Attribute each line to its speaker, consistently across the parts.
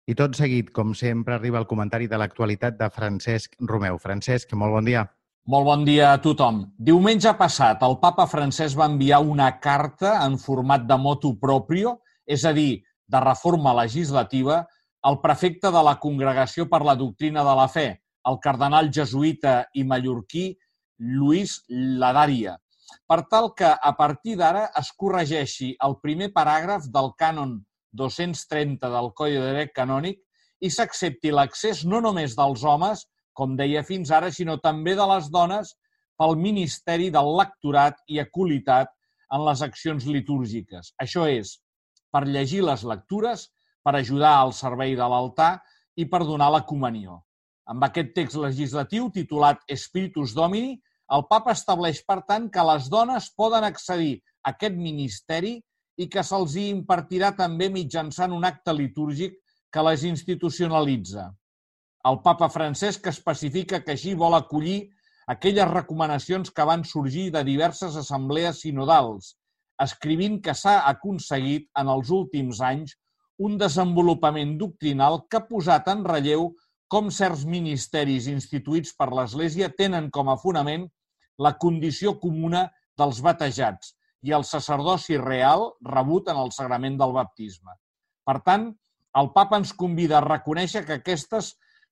Speaker 1: I tot seguit, com sempre, arriba el comentari de l'actualitat de Francesc Romeu. Francesc, molt bon dia.
Speaker 2: Molt bon dia a tothom. Diumenge passat, el papa Francesc va enviar una carta en format de motu proprio, és a dir, de reforma legislativa, al prefecte de la Congregació per la Doctrina de la Fe, el cardenal jesuïta i mallorquí Lluís Ladaria, per tal que a partir d'ara es corregeixi el primer paràgraf del cànon 230 del Codi de Dret Canònic i s'accepti l'accés no només dels homes, com deia fins ara, sinó també de les dones pel ministeri del lectorat i aculitat en les accions litúrgiques. Això és, per llegir les lectures, per ajudar al servei de l'altar i per donar la comunió. Amb aquest text legislatiu titulat Spiritus Domini, el papa estableix, per tant, que les dones poden accedir a aquest ministeri i que se'ls hi impartirà també mitjançant un acte litúrgic que les institucionalitza. El papa Francesc especifica que així vol acollir aquelles recomanacions que van sorgir de diverses assemblees sinodals, escrivint que s'ha aconseguit en els últims anys un desenvolupament doctrinal que ha posat en relleu com certs ministeris instituïts per l'Església tenen com a fonament la condició comuna dels batejats i el sacerdoci real rebut en el sagrament del baptisme. Per tant, el papa ens convida a reconèixer que aquests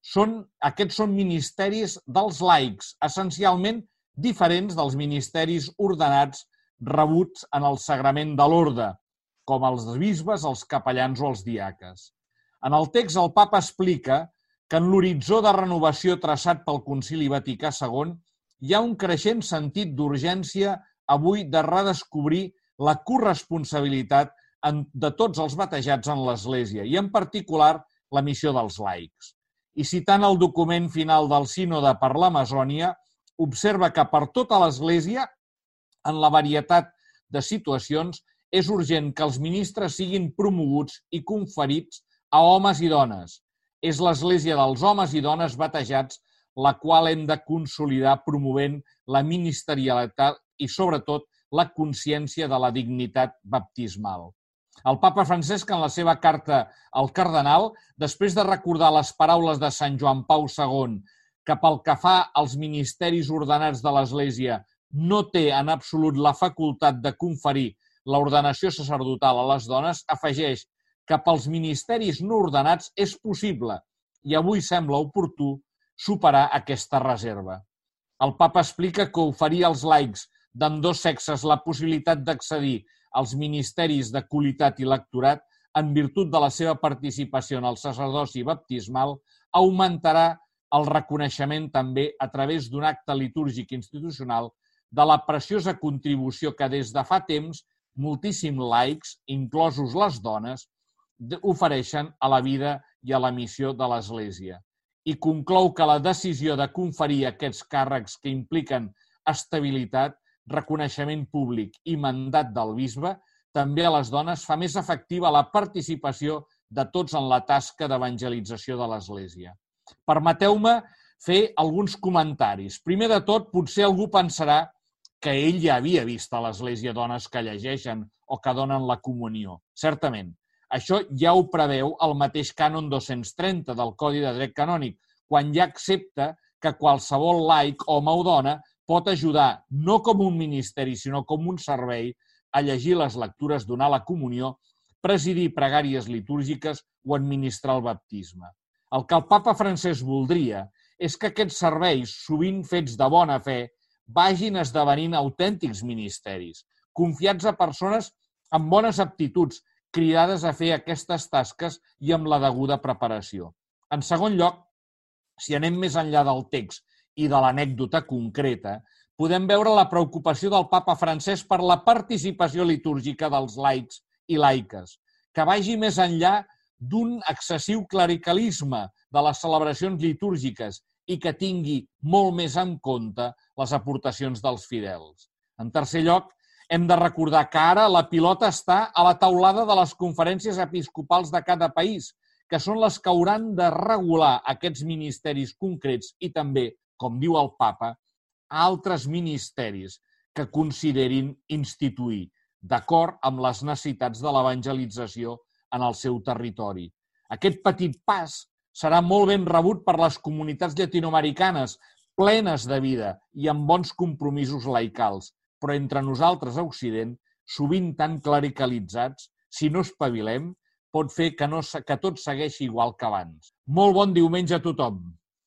Speaker 2: són ministeris dels laics, essencialment diferents dels ministeris ordenats rebuts en el sagrament de l'orde, com els bisbes, els capellans o els diaques. En el text, el papa explica que en l'horitzó de renovació traçat pel Concili Vaticà II hi ha un creixent sentit d'urgència avui de redescobrir la corresponsabilitat de tots els batejats en l'Església i, en particular, la missió dels laics. I citant el document final del Sínode per l'Amazònia, observa que per tota l'Església, en la varietat de situacions, és urgent que els ministres siguin promoguts i conferits a homes i dones. És l'Església dels homes i dones batejats la qual hem de consolidar promovent la ministerialitat i, sobretot, la consciència de la dignitat baptismal. El papa Francesc, en la seva carta al cardenal, després de recordar les paraules de Sant Joan Pau II, que pel que fa als ministeris ordenats de l'Església no té en absolut la facultat de conferir l'ordenació sacerdotal a les dones, afegeix que pels ministeris no ordenats és possible i avui sembla oportú superar aquesta reserva. El papa explica que oferir als laics d'ambdós sexes la possibilitat d'accedir als ministeris d'aculitat i lectorat en virtut de la seva participació en el sacerdoci baptismal augmentarà el reconeixement també a través d'un acte litúrgic institucional de la preciosa contribució que des de fa temps moltíssims laics, inclosos les dones, ofereixen a la vida i a la missió de l'Església. I conclou que la decisió de conferir aquests càrrecs que impliquen estabilitat, reconeixement públic i mandat del bisbe també a les dones fa més efectiva la participació de tots en la tasca d'evangelització de l'Església. Permeteu-me fer alguns comentaris. Primer de tot, potser algú pensarà que ell ja havia vist a l'Església dones que llegeixen o que donen la comunió. Certament, això ja ho preveu el mateix cànon 230 del Codi de Dret Canònic, quan ja accepta que qualsevol laic, home o dona, pot ajudar, no com un ministeri, sinó com un servei, a llegir les lectures, donar la comunió, presidir pregàries litúrgiques o administrar el baptisme. El que el papa Francesc voldria és que aquests serveis, sovint fets de bona fe, vagin esdevenint autèntics ministeris, confiats a persones amb bones aptituds, cridades a fer aquestes tasques i amb la deguda preparació. En segon lloc, si anem més enllà del text i de l'anècdota concreta, podem veure la preocupació del papa Francesc per la participació litúrgica dels laics i laiques, que vagi més enllà d'un excessiu clericalisme de les celebracions litúrgiques i que tingui molt més en compte les aportacions dels fidels. En tercer lloc, hem de recordar que ara la pilota està a la taulada de les conferències episcopals de cada país, que són les que hauran de regular aquests ministeris concrets i també, com diu el papa, altres ministeris que considerin instituir, d'acord amb les necessitats de l'evangelització en el seu territori. Aquest petit pas serà molt ben rebut per les comunitats llatinoamericanes, plenes de vida i amb bons compromisos laicals, però entre nosaltres a Occident, sovint tan clericalitzats, si no espavilem, pot fer que tot segueixi igual que abans. Molt bon diumenge a tothom!